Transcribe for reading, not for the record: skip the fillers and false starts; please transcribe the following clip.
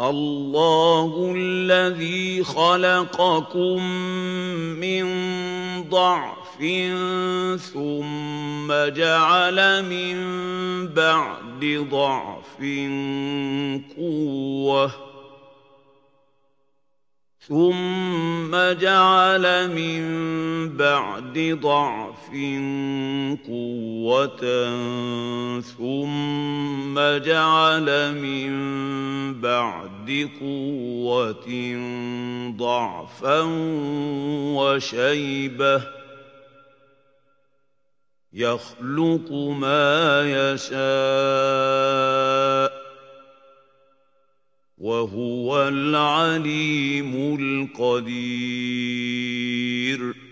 الله الذي خلقكم من ضعف ثم جعل من بعد ضعف قوة ثم جعل من بعد ضعف قوة ثم جعل من بعد قوة ضعفا وشيبة يخلق ما يشاء وهو العليم القدير.